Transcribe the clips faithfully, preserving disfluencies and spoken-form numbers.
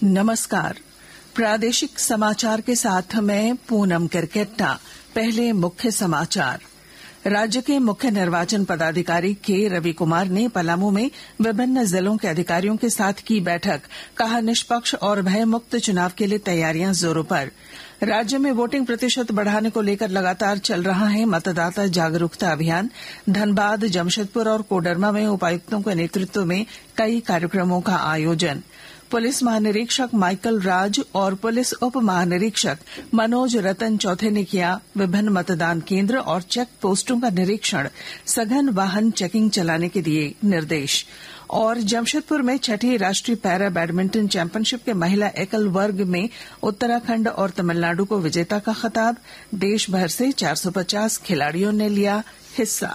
नमस्कार। प्रादेशिक समाचार के साथ मैं पूनम किरकेट्टा। पहले मुख्य समाचार। राज्य के मुख्य निर्वाचन पदाधिकारी के रवि कुमार ने पलामू में विभिन्न जिलों के अधिकारियों के साथ की बैठक। कहा, निष्पक्ष और भयमुक्त चुनाव के लिए तैयारियां जोरों पर। राज्य में वोटिंग प्रतिशत बढ़ाने को लेकर लगातार चल रहा है मतदाता जागरूकता अभियान। धनबाद, जमशेदपुर और कोडरमा में उपायुक्तों के नेतृत्व में कई कार्यक्रमों का आयोजन। पुलिस महानिरीक्षक माइकल राज और पुलिस उप महानिरीक्षक मनोज रतन चौथे ने किया विभिन्न मतदान केंद्र और चेक पोस्टों का निरीक्षण। सघन वाहन चेकिंग चलाने के दिए निर्देश। और जमशेदपुर में छठी राष्ट्रीय पैरा बैडमिंटन चैंपियनशिप के महिला एकल वर्ग में उत्तराखंड और तमिलनाडु को विजेता का खिताब। देश भर से चार सौ पचास खिलाड़ियों ने लिया हिस्सा।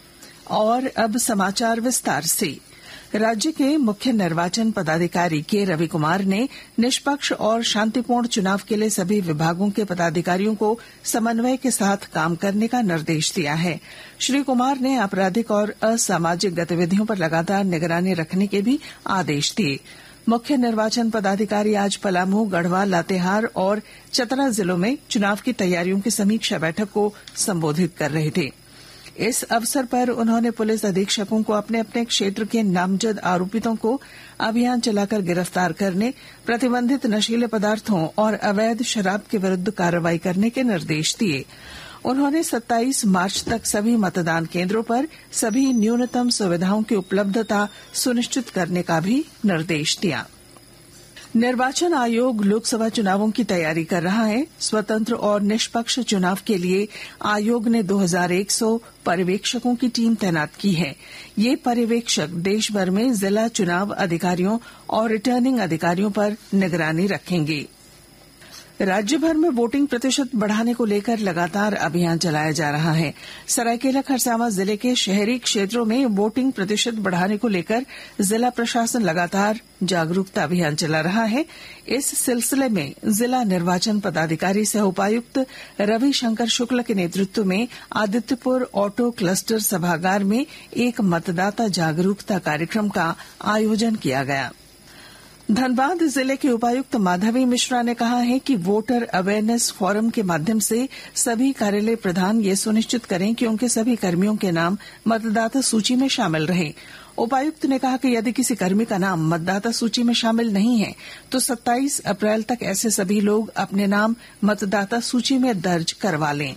और अब समाचार विस्तार से। राज्य के मुख्य निर्वाचन पदाधिकारी के रवि कुमार ने निष्पक्ष और शांतिपूर्ण चुनाव के लिए सभी विभागों के पदाधिकारियों को समन्वय के साथ काम करने का निर्देश दिया है। श्री कुमार ने आपराधिक और असामाजिक गतिविधियों पर लगातार निगरानी रखने के भी आदेश दिए। मुख्य निर्वाचन पदाधिकारी आज पलामू, गढ़वा, लातेहार और चतरा जिलों में चुनाव की तैयारियों की समीक्षा बैठक को संबोधित कर रहे थे। इस अवसर पर उन्होंने पुलिस अधीक्षकों को अपने अपने क्षेत्र के नामजद आरोपितों को अभियान चलाकर गिरफ्तार करने, प्रतिबंधित नशीले पदार्थों और अवैध शराब के विरुद्ध कार्रवाई करने के निर्देश दिए। उन्होंने सत्ताईस मार्च तक सभी मतदान केंद्रों पर सभी न्यूनतम सुविधाओं की उपलब्धता सुनिश्चित करने का भी निर्देश दिया। निर्वाचन आयोग लोकसभा चुनावों की तैयारी कर रहा है। स्वतंत्र और निष्पक्ष चुनाव के लिए आयोग ने दो हज़ार एक सौ पर्यवेक्षकों की टीम तैनात की है। ये पर्यवेक्षक देश भर में जिला चुनाव अधिकारियों और रिटर्निंग अधिकारियों पर निगरानी रखेंगे। राज्य भर में वोटिंग प्रतिशत बढ़ाने को लेकर लगातार अभियान चलाया जा रहा है। सरायकेला खरसावां जिले के शहरी क्षेत्रों में वोटिंग प्रतिशत बढ़ाने को लेकर जिला प्रशासन लगातार जागरूकता अभियान चला रहा है। इस सिलसिले में जिला निर्वाचन पदाधिकारी सह उपायुक्त रविशंकर शुक्ल के नेतृत्व में आदित्यपुर ऑटो क्लस्टर सभागार में एक मतदाता जागरूकता कार्यक्रम का आयोजन किया गया। धनबाद जिले के उपायुक्त माधवी मिश्रा ने कहा है कि वोटर अवेयरनेस फोरम के माध्यम से सभी कार्यालय प्रधान ये सुनिश्चित करें कि उनके सभी कर्मियों के नाम मतदाता सूची में शामिल रहें। उपायुक्त ने कहा कि यदि किसी कर्मी का नाम मतदाता सूची में शामिल नहीं है तो सत्ताईस अप्रैल तक ऐसे सभी लोग अपने नाम मतदाता सूची में दर्ज करवा लें।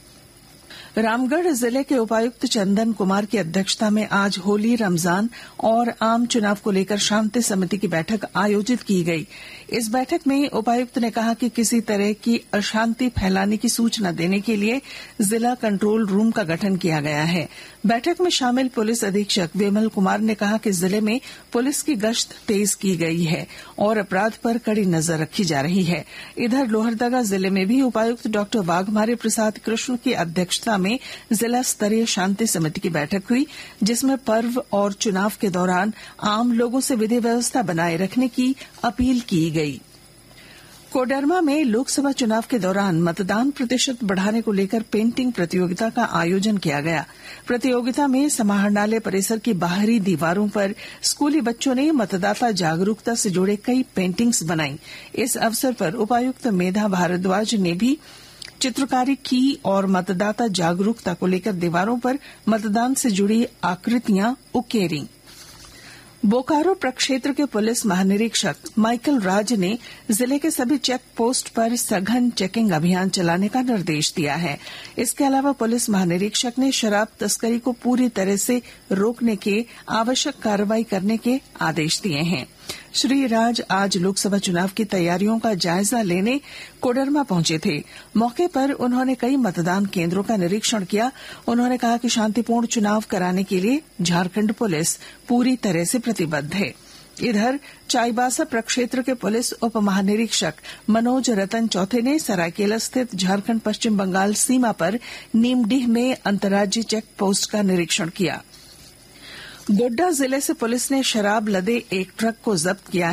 रामगढ़ जिले के उपायुक्त चंदन कुमार की अध्यक्षता में आज होली, रमजान और आम चुनाव को लेकर शांति समिति की बैठक आयोजित की गई। इस बैठक में उपायुक्त ने कहा कि किसी तरह की अशांति फैलाने की सूचना देने के लिए जिला कंट्रोल रूम का गठन किया गया है। बैठक में शामिल पुलिस अधीक्षक विमल कुमार ने कहा कि जिले में पुलिस की गश्त तेज की गई है और अपराध पर कड़ी नजर रखी जा रही है। इधर लोहरदगा जिले में भी उपायुक्त डॉक्टर वाघमारे प्रसाद कृष्ण की अध्यक्षता में जिला स्तरीय शांति समिति की बैठक हुई, जिसमें पर्व और चुनाव के दौरान आम लोगों से विधि व्यवस्था बनाए रखने की अपील की गई। कोडरमा में लोकसभा चुनाव के दौरान मतदान प्रतिशत बढ़ाने को लेकर पेंटिंग प्रतियोगिता का आयोजन किया गया। प्रतियोगिता में समाहरणालय परिसर की बाहरी दीवारों पर स्कूली बच्चों ने मतदाता जागरूकता से जुड़े कई पेंटिंग्स बनाई। इस अवसर पर उपायुक्त मेधा भारद्वाज ने भी चित्रकारी की और मतदाता जागरूकता को लेकर दीवारों पर मतदान से जुड़ी आकृतियां उकेरी। बोकारो प्रक्षेत्र के पुलिस महानिरीक्षक माइकल राज ने जिले के सभी चेक पोस्ट पर सघन चेकिंग अभियान चलाने का निर्देश दिया है। इसके अलावा पुलिस महानिरीक्षक ने शराब तस्करी को पूरी तरह से रोकने के आवश्यक कार्रवाई करने के आदेश दिए हैं। श्री राज आज लोकसभा चुनाव की तैयारियों का जायजा लेने कोडरमा पहुंचे थे। मौके पर उन्होंने कई मतदान केंद्रों का निरीक्षण किया। उन्होंने कहा कि शांतिपूर्ण चुनाव कराने के लिए झारखंड पुलिस पूरी तरह से प्रतिबद्ध है। इधर चाईबासा प्रक्षेत्र के पुलिस उप महानिरीक्षक मनोज रतन चौथे ने सरायकेला स्थित झारखंड पश्चिम बंगाल सीमा पर नीमडीह में अंतर्राज्यीय चेक पोस्ट का निरीक्षण किया। गोड्डा जिले से पुलिस ने शराब लदे एक ट्रक को जब्त किया है।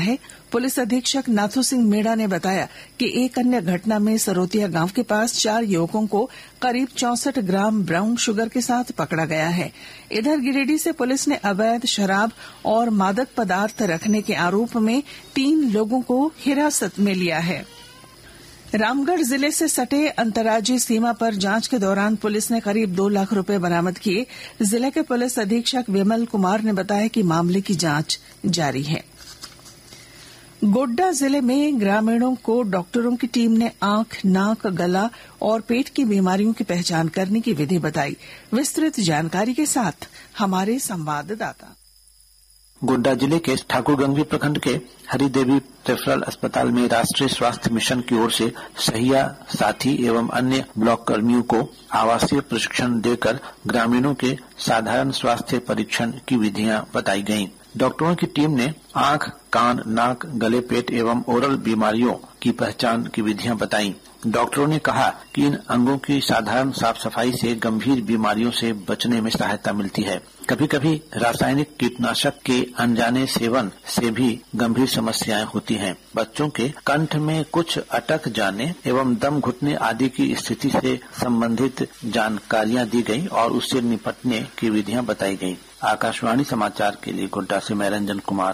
पुलिस अधीक्षक नाथू सिंह मीणा ने बताया कि एक अन्य घटना में सरोतिया गांव के पास चार युवकों को करीब चौसठ ग्राम ब्राउन शुगर के साथ पकड़ा गया है। इधर गिरिडीह से पुलिस ने अवैध शराब और मादक पदार्थ रखने के आरोप में तीन लोगों को हिरासत में लिया है। रामगढ़ जिले से सटे अंतर्राज्यीय सीमा पर जांच के दौरान पुलिस ने करीब दो लाख रुपए बरामद किए। जिले के पुलिस अधीक्षक विमल कुमार ने बताया कि मामले की जांच जारी है। गोड्डा जिले में ग्रामीणों को डॉक्टरों की टीम ने आंख, नाक, गला और पेट की बीमारियों की पहचान करने की विधि बताई। विस्तृत जानकारी के साथ हमारे संवाददाता। गोड्डा जिले के ठाकुरगंज प्रखंड के हरिदेवी रेफरल अस्पताल में राष्ट्रीय स्वास्थ्य मिशन की ओर से सहिया, साथी एवं अन्य ब्लॉक कर्मियों को आवासीय प्रशिक्षण देकर ग्रामीणों के साधारण स्वास्थ्य परीक्षण की विधियां बताई गयीं। डॉक्टरों की टीम ने आंख, कान, नाक, गले, पेट एवं ओरल बीमारियों की पहचान की विधियां बताई। डॉक्टरों ने कहा कि इन अंगों की साधारण साफ सफाई से गंभीर बीमारियों से बचने में सहायता मिलती है। कभी कभी रासायनिक कीटनाशक के अनजाने सेवन से भी गंभीर समस्याएं होती हैं। बच्चों के कंठ में कुछ अटक जाने एवं दम घुटने आदि की स्थिति से संबंधित जानकारियां दी गई और उससे निपटने की विधियां बताई गयी। आकाशवाणी समाचार के लिए गोड्डा से मैं रंजन कुमार।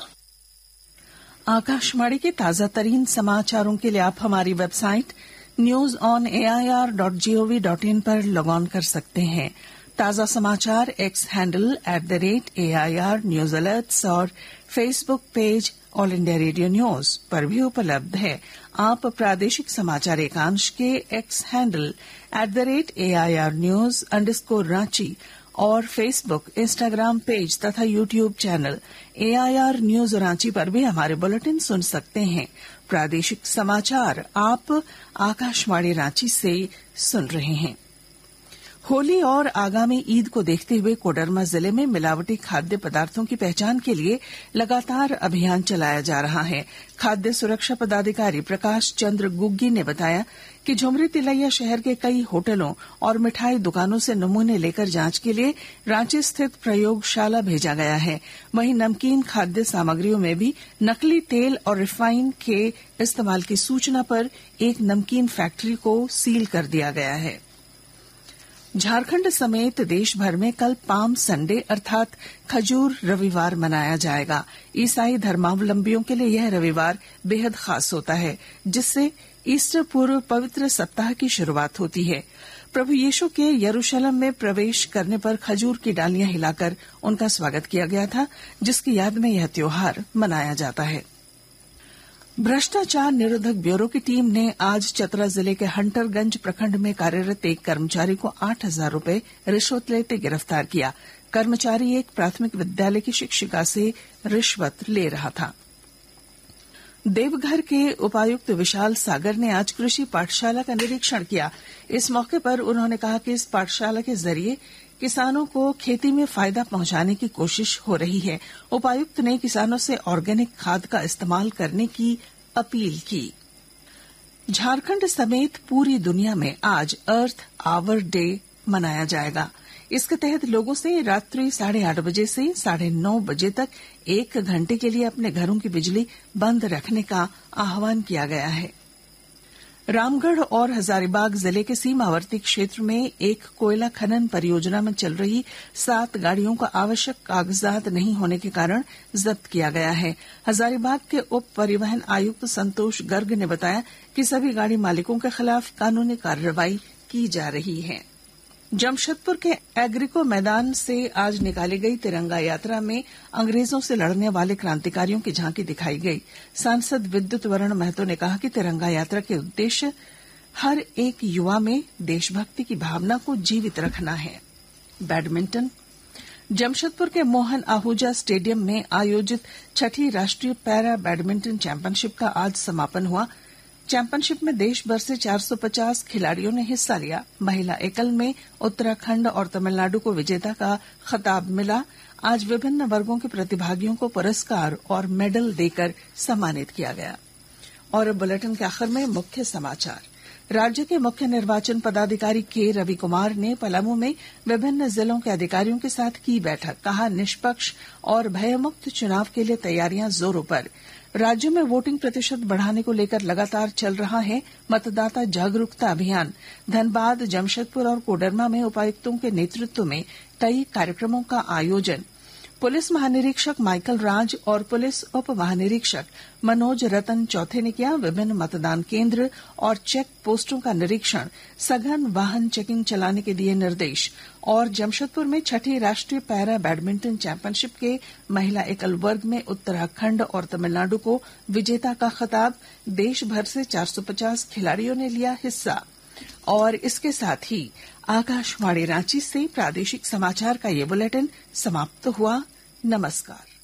आकाशवाणी के ताजा तरीन समाचारों के लिए आप हमारी website news on A I R dot G O V dot in पर लॉग ऑन कर सकते हैं। ताजा समाचार X handle at the rate A I R news alerts और Facebook page All India Radio news पर भी उपलब्ध है। आप प्रादेशिक समाचार एकांश के X handle at the rate A I R news underscore Ranchi और फेसबुक, इंस्टाग्राम पेज तथा YouTube channel A I R news Ranchi पर भी हमारे बुलेटिन सुन सकते हैं। प्रादेशिक समाचार आप आकाशवाणी रांची से सुन रहे हैं। होली और आगामी ईद को देखते हुए कोडरमा जिले में मिलावटी खाद्य पदार्थों की पहचान के लिए लगातार अभियान चलाया जा रहा है। खाद्य सुरक्षा पदाधिकारी प्रकाश चंद्र गुग्गी ने बताया कि झुमरी तिलैया शहर के कई होटलों और मिठाई दुकानों से नमूने लेकर जांच के लिए रांची स्थित प्रयोगशाला भेजा गया है। वहीं नमकीन खाद्य सामग्रियों में भी नकली तेल और रिफाइन के इस्तेमाल की सूचना पर एक नमकीन फैक्ट्री को सील कर दिया गया है। झारखंड समेत देश भर में कल पाम संडे अर्थात खजूर रविवार मनाया जाएगा। ईसाई धर्मावलंबियों के लिए यह रविवार बेहद खास होता है, जिससे ईस्टर पूर्व पवित्र सप्ताह की शुरुआत होती है। प्रभु यीशु के यरूशलेम में प्रवेश करने पर खजूर की डालियां हिलाकर उनका स्वागत किया गया था, जिसकी याद में यह त्योहार मनाया जाता है। भ्रष्टाचार निरोधक ब्यूरो की टीम ने आज चतरा जिले के हंटरगंज प्रखंड में कार्यरत एक कर्मचारी को आठ हजार रूपये रिश्वत लेते गिरफ्तार किया। कर्मचारी एक प्राथमिक विद्यालय की शिक्षिका से रिश्वत ले रहा था। देवघर के उपायुक्त विशाल सागर ने आज कृषि पाठशाला का निरीक्षण किया। इस मौके पर उन्होंने कहा कि इस पाठशाला के जरिए किसानों को खेती में फायदा पहुंचाने की कोशिश हो रही है। उपायुक्त ने किसानों से ऑर्गेनिक खाद का इस्तेमाल करने की अपील की। झारखंड समेत पूरी दुनिया में आज अर्थ आवर डे मनाया जाएगा। इसके तहत लोगों से रात्रि साढ़े आठ बजे से साढ़े नौ बजे तक एक घंटे के लिए अपने घरों की बिजली बंद रखने का आह्वान किया गया है। रामगढ़ और हजारीबाग जिले के सीमावर्ती क्षेत्र में एक कोयला खनन परियोजना में चल रही सात गाड़ियों का आवश्यक कागजात नहीं होने के कारण जब्त किया गया है। हजारीबाग के उप परिवहन आयुक्त संतोष गर्ग ने बताया कि सभी गाड़ी मालिकों के खिलाफ कानूनी कार्रवाई की जा रही है। जमशेदपुर के एग्रीको मैदान से आज निकाली गई तिरंगा यात्रा में अंग्रेजों से लड़ने वाले क्रांतिकारियों की झांकी दिखाई गई। सांसद विद्युत वरण महतो ने कहा कि तिरंगा यात्रा के उद्देश्य हर एक युवा में देशभक्ति की भावना को जीवित रखना है। बैडमिंटन। जमशेदपुर के मोहन आहूजा स्टेडियम में आयोजित छठी राष्ट्रीय पैरा बैडमिंटन चैंपियनशिप का आज समापन हुआ। चैंपियनशिप में देश भर से चार सौ पचास खिलाड़ियों ने हिस्सा लिया। महिला एकल में उत्तराखंड और तमिलनाडु को विजेता का खिताब मिला। आज विभिन्न वर्गों के प्रतिभागियों को पुरस्कार और मेडल देकर सम्मानित किया गया। और बुलेटिन के आखिर में मुख्य समाचार। राज्य के मुख्य निर्वाचन पदाधिकारी के रवि कुमार ने पलामू में विभिन्न जिलों के अधिकारियों के साथ की बैठक। कहा, निष्पक्ष और भयमुक्त चुनाव के लिए तैयारियां जोरों पर। राज्य में वोटिंग प्रतिशत बढ़ाने को लेकर लगातार चल रहा है मतदाता जागरूकता अभियान। धनबाद, जमशेदपुर और कोडरमा में उपायुक्तों के नेतृत्व में कई कार्यक्रमों का आयोजन। पुलिस महानिरीक्षक माइकल राज और पुलिस उप महानिरीक्षक मनोज रतन चौथे ने किया विभिन्न मतदान केंद्र और चेक पोस्टों का निरीक्षण। सघन वाहन चेकिंग चलाने के दिए निर्देश। और जमशेदपुर में छठी राष्ट्रीय पैरा बैडमिंटन चैंपियनशिप के महिला एकल वर्ग में उत्तराखंड और तमिलनाडु को विजेता का खिताब। देश भर से चार सौ पचास खिलाड़ियों ने लिया हिस्सा। और इसके साथ ही आकाशवाणी रांची से प्रादेशिक समाचार का ये बुलेटिन समाप्त हुआ। नमस्कार।